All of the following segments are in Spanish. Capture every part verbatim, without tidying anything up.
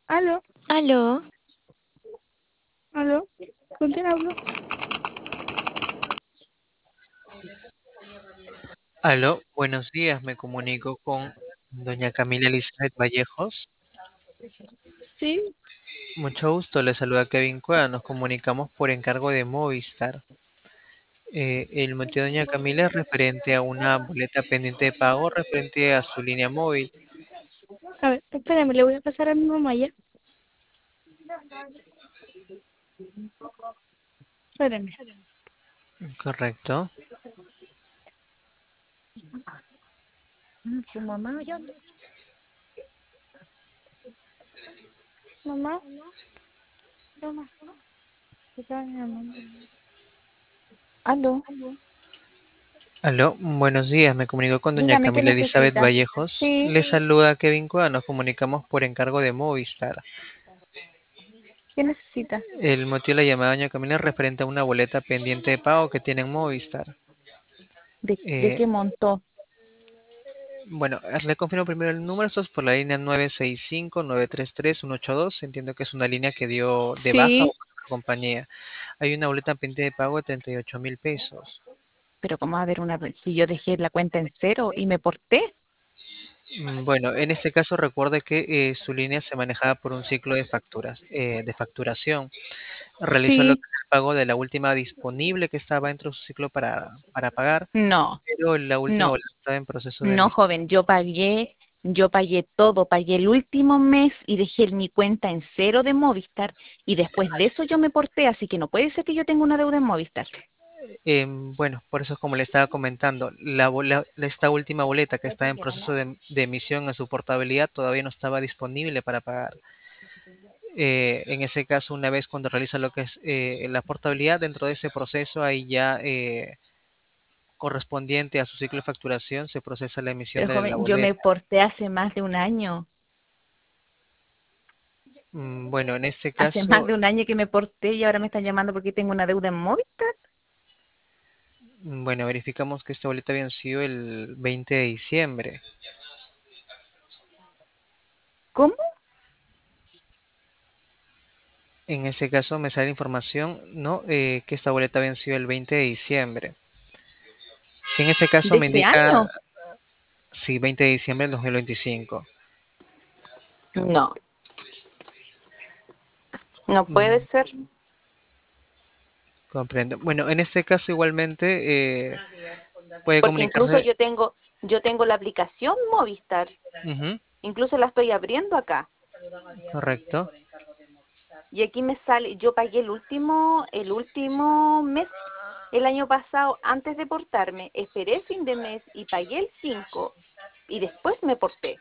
Aló, Aló, aló, ¿con quién hablo? Aló, buenos días, me comunico con doña Camila Elizabeth Vallejos. Sí, Mucho gusto, le saluda Kevin Cueva, nos comunicamos por encargo de Movistar. Eh, el motivo de doña Camila es referente a una boleta pendiente de pago referente a su línea móvil. a ver, espérame, le voy a pasar a mi mamá ya. Espérame. Correcto. Su mamá, ya. Mamá, mamá, ¿qué tal, mi mamá? Aló, Aló, buenos días, me comunico con doña dígame qué Camila Elizabeth necesita. Vallejos. Sí, Le saluda Kevin Cueva, nos comunicamos por encargo de Movistar. ¿qué necesita? El motivo de la llamada, doña Camila, es referente a una boleta pendiente de pago que tiene en Movistar. ¿De, de Eh, qué montó? Bueno, eh, le confirmo primero el número, esto es por la línea nueve seis cinco nueve tres tres uno ocho dos. Entiendo que es una línea que dio de baja o Sí, otra compañía. Hay una boleta pendiente de pago de treinta y ocho mil pesos. pero ¿cómo va a haber una... si yo dejé la cuenta en cero y me porté? Mm, Bueno, en este caso recuerde que eh, su línea se manejaba por un ciclo de facturas, eh, de facturación. Realizó lo que Sí, es el pago de la última disponible que estaba dentro de su ciclo para, para pagar, no, pero la última no, boleta estaba en proceso de no, emisión. joven, yo pagué, yo pagué todo, pagué el último mes y dejé mi cuenta en cero de Movistar y después de eso yo me porté, así que no puede ser que yo tenga una deuda en Movistar. Em, bueno, por eso como le estaba comentando, la, bola- esta última boleta que está en proceso de, de emisión en su portabilidad todavía no estaba disponible para pagar. Eh, en ese caso, una vez cuando realiza lo que es eh, la portabilidad, dentro de ese proceso, ahí ya eh, correspondiente a su ciclo de facturación, se procesa la emisión Pero de la joven, yo me boleta. porté hace más de un año, Mm, Bueno, en este hace más caso, de un año que me porté y ahora me están llamando porque tengo una deuda en Movistar. mm, bueno, verificamos que esta boleta venció el veinte de diciembre. ¿Cómo? En ese caso me sale información, ¿no? Eh, que esta boleta venció el veinte de diciembre. Si en ese caso ¿De me este indica, año? sí, veinte de diciembre del dos mil veinticinco. No, no puede Mm, ser. Comprendo. Bueno, en este caso igualmente eh, puede Porque incluso comunicarse. yo tengo, yo tengo la aplicación Movistar, Ujú, incluso la estoy abriendo acá. correcto. Y aquí me sale, yo pagué el último, el último mes, el año pasado, antes de portarme, esperé fin de mes y pagué el cinco y después me porté.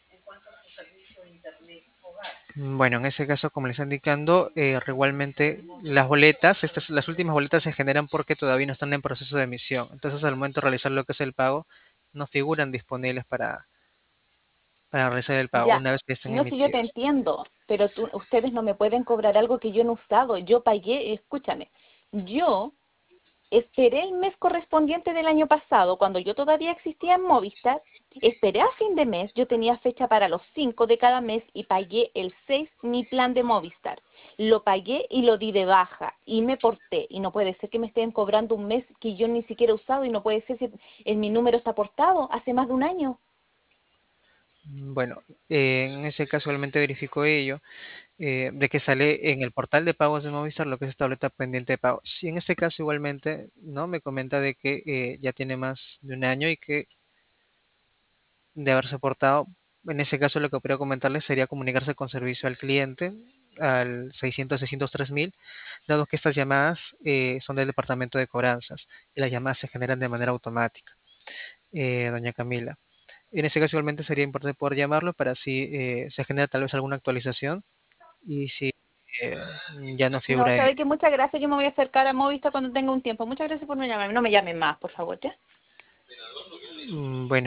Mm, Bueno, en ese caso, como les está indicando, eh, igualmente las boletas, estas, las últimas boletas se generan porque todavía no están en proceso de emisión. Entonces, al momento de realizar lo que es el pago, no figuran disponibles para, para realizar el pago Ya, una vez que estén no sé, yo te emitidos. entiendo, pero tú, ustedes no me pueden cobrar algo que yo no he usado. Yo pagué, escúchame, yo esperé el mes correspondiente del año pasado, cuando yo todavía existía en Movistar. Esperé a fin de mes, yo tenía fecha para los cinco de cada mes y pagué el seis mi plan de Movistar. Lo pagué y lo di de baja y me porté. Y no puede ser que me estén cobrando un mes que yo ni siquiera he usado y no puede ser si en mi número está portado hace más de un año. Mm, Bueno, eh, en ese caso, igualmente verifico ello. Eh, de que sale en el portal de pagos de Movistar lo que es esta tableta pendiente de pago. Si en este caso igualmente, ¿no? Me comenta de que eh, ya tiene más de un año y que de haberse portado, en ese caso lo que podría comentarles sería comunicarse con servicio al cliente al seiscientos seiscientos tres mil, dado que estas llamadas eh, son del departamento de cobranzas y las llamadas se generan de manera automática, eh, doña Camila. En ese caso igualmente sería importante poder llamarlo para si eh, se genera tal vez alguna actualización y si eh, ya no No, figura en... sabe que muchas gracias. Yo me voy a acercar a Movistar cuando tenga un tiempo. Muchas gracias por no llamarme. No me llamen más, por favor, ¿ya? Mm, Bueno,